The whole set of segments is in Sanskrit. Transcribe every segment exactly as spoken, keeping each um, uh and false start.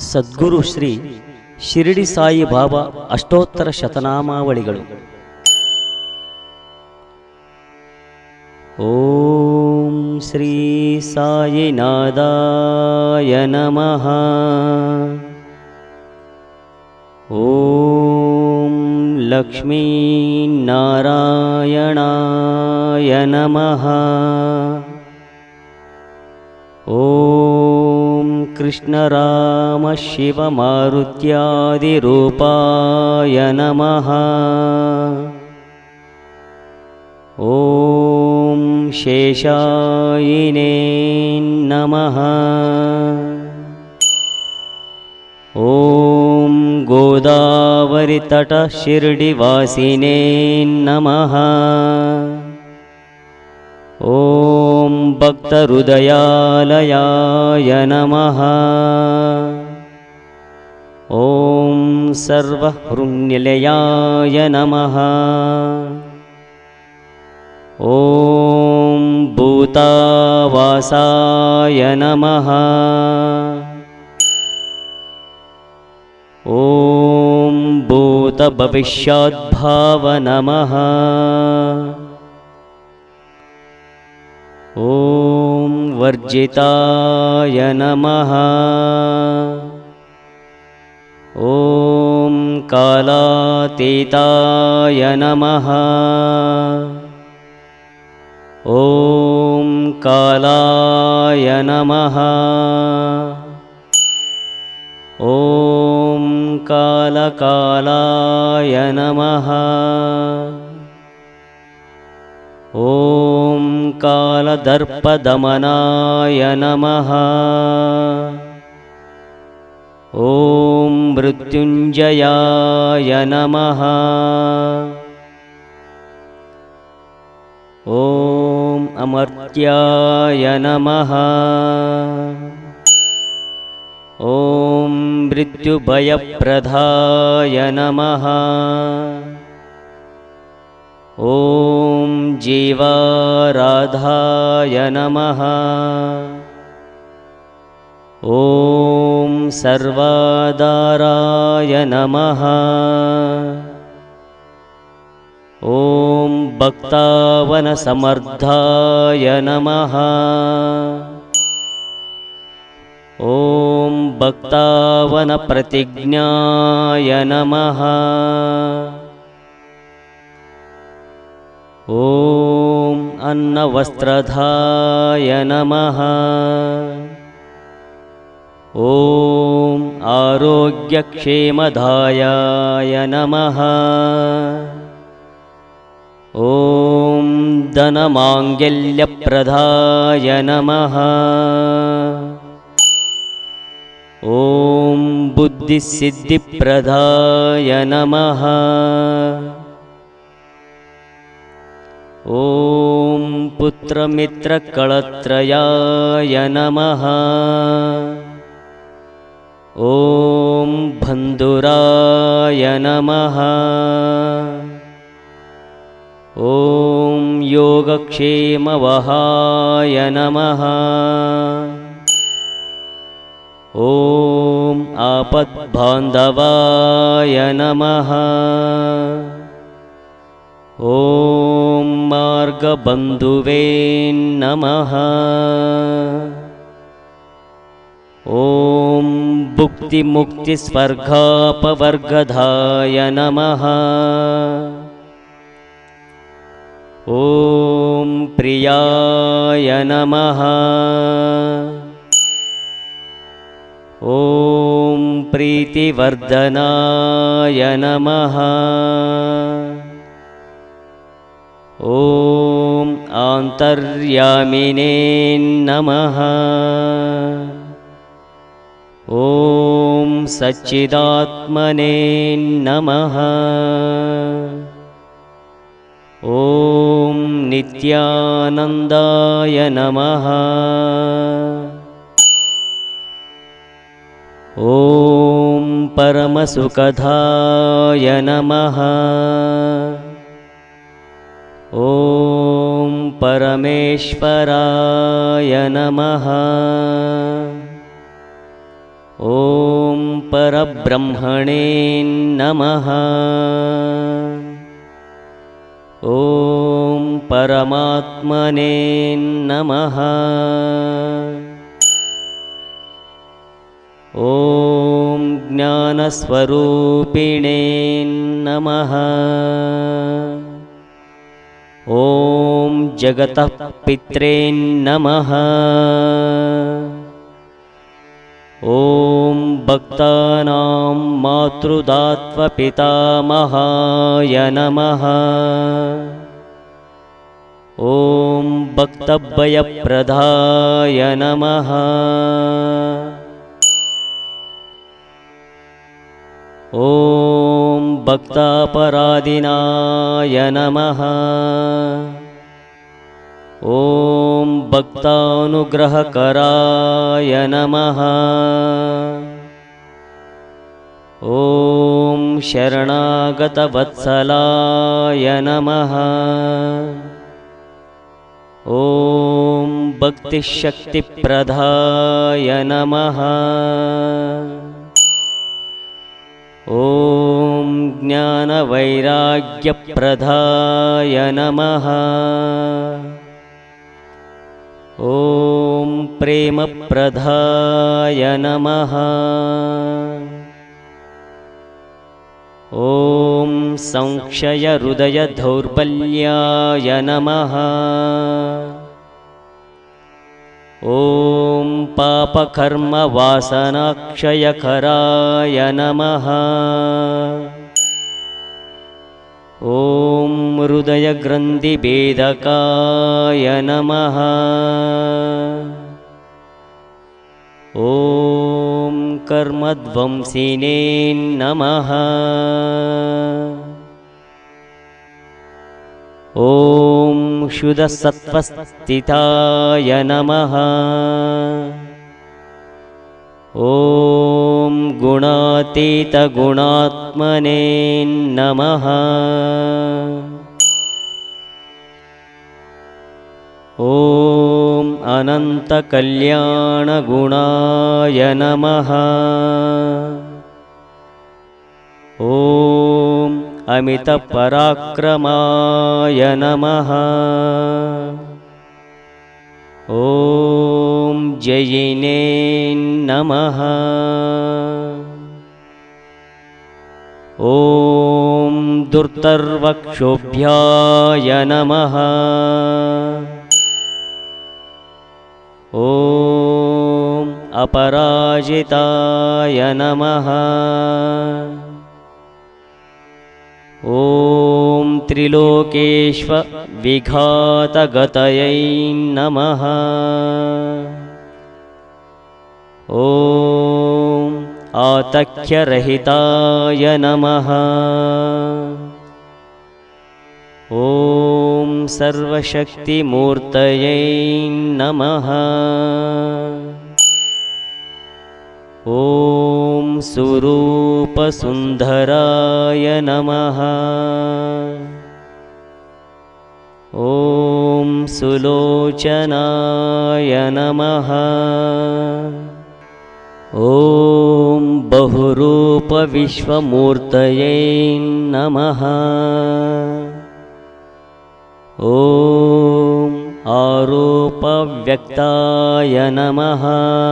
ಸದ್ಗುರು ಶ್ರೀ ಶಿರಡಿ ಸಾಯಿ ಬಾಬಾ ಅಷ್ಟೋತ್ತರ ಶತನಾಮಾವಳಿಗಳು. ಓಂ ಶ್ರೀ ಸಾಯಿನಾಥಾಯ ನಮಃ. ಓಂ ಲಕ್ಷ್ಮೀನಾರಾಯಣಾಯ ನಮಃ. ಓಂ ಕೃಷ್ಣರಾಮ ಶಿವಮಾರುತ್ಯಾದಿರೂಪಾಯ ನಮಃ. ಓಂ ಶೇಷಾಯಿನೇ ನಮಃ. ಓಂ ಗೋದಾವರಿತಟ ಶಿರಡಿವಾಸಿನೇ ನಮಃ. ಓಂ ಭಕ್ತಹೃದಯಾಲಯಾಯ ನಮಃ. ಓಂ ಸರ್ವಹೃನ್ನಿಲಯಾಯ ನಮಃ. ಓಂ ಭೂತಾವಾಸಾಯ ನಮಃ. ಓಂ ಭೂತಭವಿಷ್ಯದ್ಭಾವ ನಮಃ. ಓಂ ವರ್ಜಿತಾಯ ನಮಃ. ಓಂ ಕಾಲಾತೀತಾಯ ನಮಃ. ಓಂ ಕಾಲಾಯ ನಮಃ. ಓಂ ಕಾಲಕಾಲಾಯ ನಮಃ. ಓಂ ಕಾಲದರ್ಪದಮನಾಯ ನಮಃ. ಓಂ ಮೃತ್ಯುಂಜಯಾಯ ನಮಃ. ಓಂ ಅಮರ್ತ್ಯಾಯ ನಮಃ. ಓಂ ಮೃತ್ಯುಭಯಪ್ರದಾಯ ನಮಃ. ಓಂ ಜೀವಾರಾಧಾಯ ನಮಃ. ಓಂ ಸರ್ವಾಧಾರಾಯ ನಮಃ. ಓಂ ಭಕ್ತಾವನ ಸಮರ್ಥಾಯ ನಮಃ. ಓಂ ಭಕ್ತಾವನ ಪ್ರತಿಜ್ಞಾಯ ನಮಃ. ಓಂ ಅನ್ನವಸ್ತ್ರಧಾಯ ನಮಃ. ಓಂ ಆರೋಗ್ಯಕ್ಷೇಮದಾಯಾಯ ನಮಃ. ಓಂ ಧನಮಾಂಗಲ್ಯಪ್ರದಾಯ ನಮಃ. ಓಂ ಬುದ್ಧಿಸಿದ್ಧಿಪ್ರದಾಯ ನಮಃ. ಓಂ ಪುತ್ರಮಿತ್ರಕಳತ್ರಯಾಯ ನಮಃ. ಓಂ ಬಂಧುರಾಯ ನಮಃ. ಓಂ ಯೋಗಕ್ಷೇಮವಹಾಯ ನಮಃ. ಓಂ ಆಪದ್ಬಾಂಧವಾಯ ನಮಃ. ಓಂ ಮಾರ್ಗಬಂಧುವೇ ನಮಃ. ಓಂ ಭುಕ್ತಿಮುಕ್ತಿಸ್ವರ್ಗಾಪವರ್ಗದಾಯ ನಮಃ. ಓಂ ಪ್ರಿಯಾಯ ನಮಃ. ಓಂ ಪ್ರೀತಿವರ್ಧನಾಯ ನಮಃ. ಓಂ ಆಂತರ್ಯಾಮಿನೇ ನಮಃ. ಓಂ ಸಚ್ಚಿದಾತ್ಮನೇ ನಮಃ. ಓಂ ನಿತ್ಯಾನಂದಾಯ ನಮಃ. ಓಂ ಪರಮಸುಖದಾಯ ನಮಃ. ಓಂ ಪರಮೇಶ್ವರಾಯ ನಮಃ. ಓಂ परब्रह्मणे नमः। ॐ परमात्मने नमः। ॐ ज्ञानस्वरूपिणे नमः। ॐ जगतः पित्रे नमः। ॐ भक्तानां मातृदात्वपितामहाय नमः। ॐ भक्तभयप्रदाय नमः। ॐ भक्तापराधिनाय नमः। ॐ भक्तानुग्रहकराय नमः। ॐ शरणागतवत्सलाय नमः। ॐ भक्तिशक्तिप्रदाय नमः। ॐ ज्ञानवैराग्यप्रदाय नमः। ॐ प्रेमप्रदाय नमः। ॐ संक्षयहृदयदौर्बल्याय नमः। ॐ पापकर्मवासनाक्षयकराय नमः। ॐ हृदयग्रन्थिभेदकाय नमः। ॐ कर्मध्वंसिने नमः। ॐ शुद्धसत्त्वस्थिताय नमः। ॐ गुणातीतगुणात्मने नमः। ॐ अनन्तकल्याणगुणाय नमः। ॐ अमितपराक्रमाय नमः। ॐ जयिने नमः। ॐ दुर्धर्वक्षोभ्याय नमः। ॐ अपराजिताय नमः। ॐ त्रिलोकेष्वविघातगतयै नमः। ॐ आतक्यरहिताय नमः। ॐ सर्वशक्तिमूर्तये नमः। ॐ स्वरूपसुन्दराय नमः। ॐ सुलोचनाय नमः। ॐ बहुरूपविश्वमूर्तये नमः। ॐ आरूपव्यक्ताय नमः।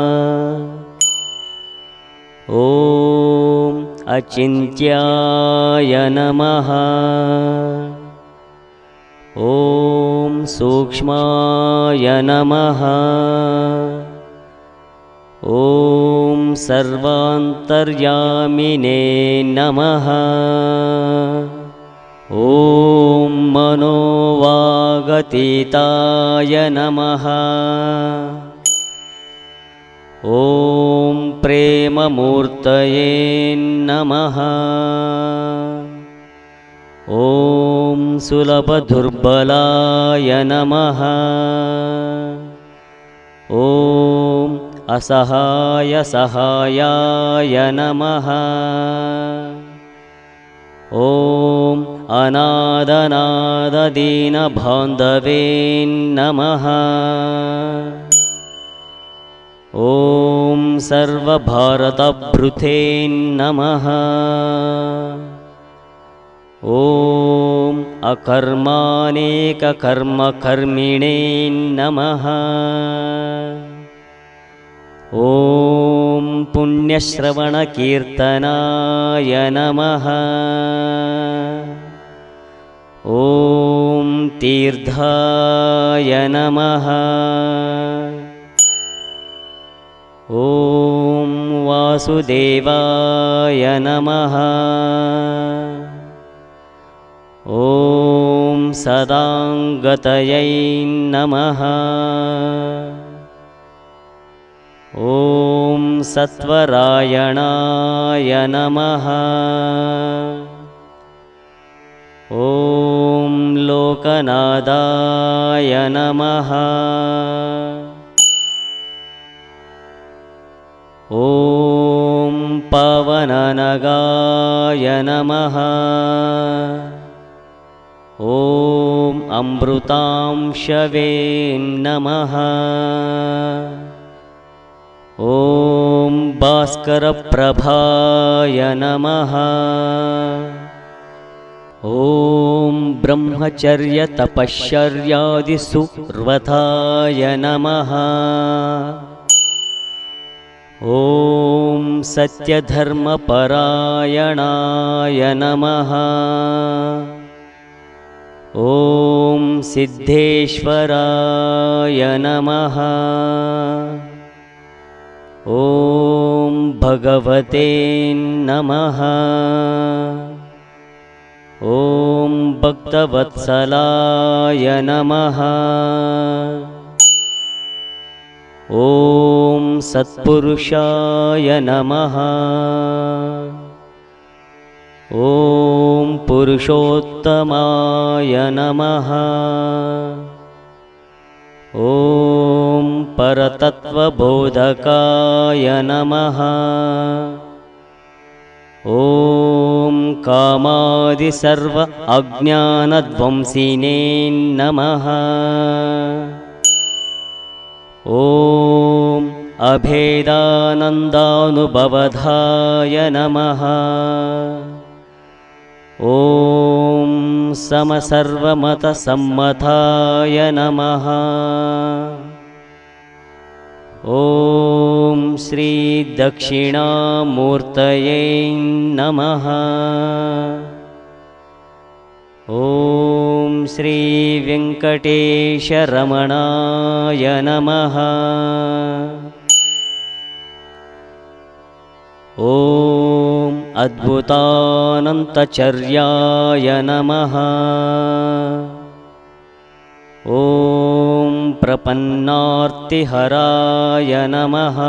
ॐ अचिन्त्याय नमः। ॐ सूक्ष्माय नमः। ॐ सर्वान्तर्यामिने नमः। ॐ मनोवागतीताय नमः। ॐ प्रेममूर्तये नमः। ॐ सुलभदुर्बलाय नमः। ॐ असहायसहायाय नमः। ॐ अनादनाददीनबान्धवे नमः। ॐ सर्वभारतभृते नमः। ॐ अकर्मानेककर्मकर्मिणे नमः। ॐ पुण्यश्रवणकीर्तनाय नमः। ॐ तीर्थाय नमः। ॐ वासुदेवाय नमः। ॐ सदाङ्गतयै नमः। ॐ सत्वरायणाय नमः। ॐ लोकनादाय नमः। ॐ पावननगाय नमः। ॐ अमृतांशवे नमः। ॐ भास्करप्रभाय नमः। ॐ ब्रह्मचर्यतपश्चर्यादिसुव्रताय नमः। ॐ सत्यधर्मपरायणाय नमः। ॐ सिद्धेश्वराय नमः। ॐ भगवते नमः। ॐ भक्तवत्सलाय नमः। ॐ सत्पुरुषाय नमः। ॐ पुरुषोत्तमाय नमः। ॐ परतत्त्वबोधकाय नमः। ॐ कामादिसर्व अज्ञानध्वंसिने नमः। ॐ अभेदानन्दानुभवधाय नमः। ॐ समसर्वमतसम्मताय नमः। ॐ श्रीदक्षिणामूर्तये नमः। ॐ श्रीवेङ्कटेशरमणाय नमः। ॐ अद्भुतानन्तचर्याय नमः। ॐ प्रपन्नार्तिहराय नमः।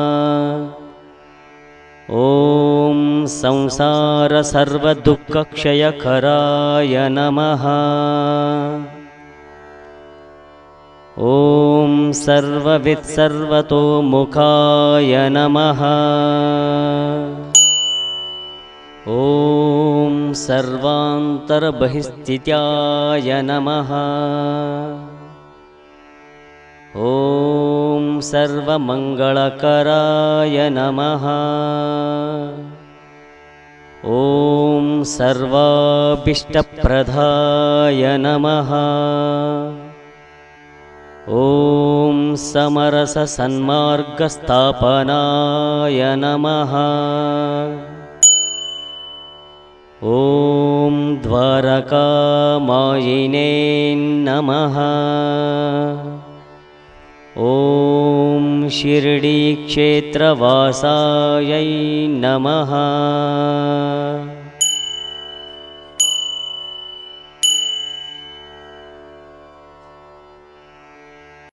ॐ संसारसर्वदुःखक्षयकराय नमः। ॐ सर्ववित्सर्वतोमुखाय नमः। ॐ सर्वान्तर्बहिस्थित्याय नमः। ॐ सर्वमङ्गलकराय नमः। ॐ सर्वाभीष्टप्रदाय नमः। ॐ समरससन्मार्गस्थापनाय नमः। ॐ द्वारकामायिने नमः। ॐ शिर्डीक्षेत्रवासायै नमः।